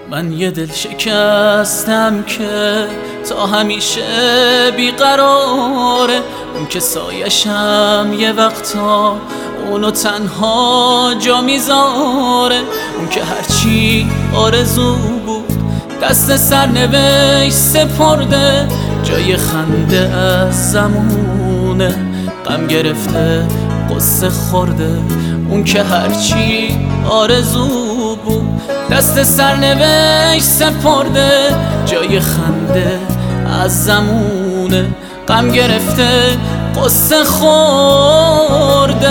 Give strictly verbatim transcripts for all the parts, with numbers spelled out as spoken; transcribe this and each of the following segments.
من یه دل شکستم که تا همیشه بیقراره، اون که سایشم یه وقتا اونو تنها جا میذاره، اون که هرچی آرزو بود دست سرنوشت سپرده، جای خنده از زمونه غم گرفته قصه خورده، اون که هرچی آرزو بود دست سرنوشت سپرده، جای خنده از زمونه غم گرفته قصه خورده.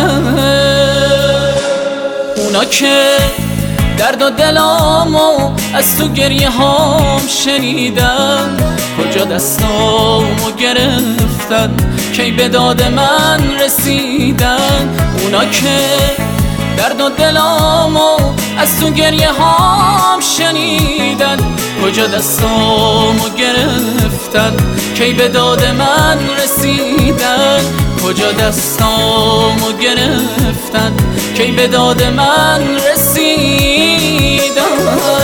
اونا که درد و دلامو از تو گریه هام شنیدن، کجا دستامو گرفتن کی به داد من رسیدن، اونا که درد و دلامو از تو گریه هام شنیدن، کجا دستامو گرفتن کی به داد من رسیدن، کجا دستامو گرفتن کی به داد من رسیدن.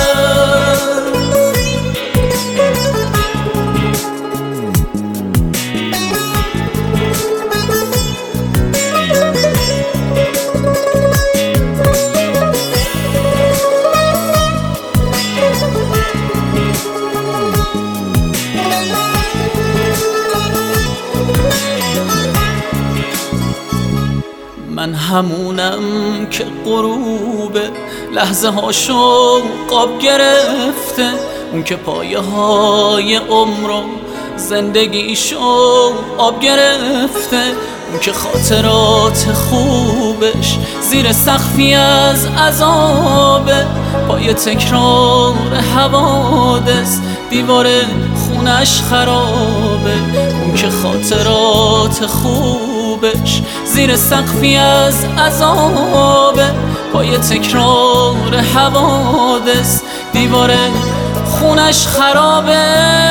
من همونم که غروب لحظه هاشو قاب گرفته، اون که پایه های عمرو زندگیشو آب گرفته، اون که خاطرات خوبش زیر سقفی از عذابه، پای تکرار حوادث دیوار خونش خرابه، اون که خاطرات خوبش زیر سقفی از عذابه، پای تکرار حوادث دیوار خونش خرابه.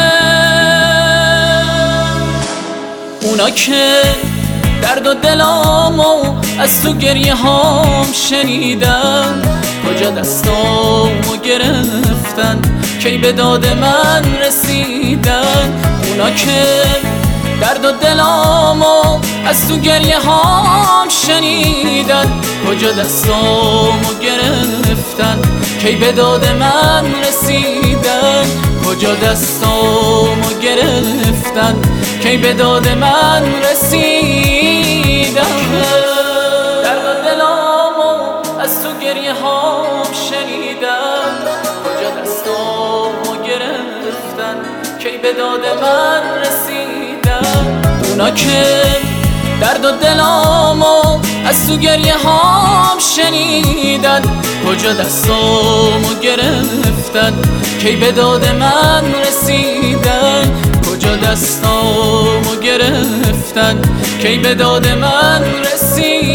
اونا که درد و دلامو از تو گریه هام شنیدن، کجا دستامو گرفتن کی به داد من رسیدن، اونا که درد و دلامو از تو گریه هام شنیدن، کجا دستامو گرفتن کی به داد من رسیدن، کجا دستامو گرفتن کی به داد من رسیدن. درد و دلامو از تو گریه هام شنیدن، کجا دستامو گرفتن کی به داد من رسیدن، اونا که درد و دلامو از تو گریه هام شنیدن، کجا دستامو گرفتن کی به داد من رسیدن، کجا دستامو گرفتن کی به داد من رسیدن.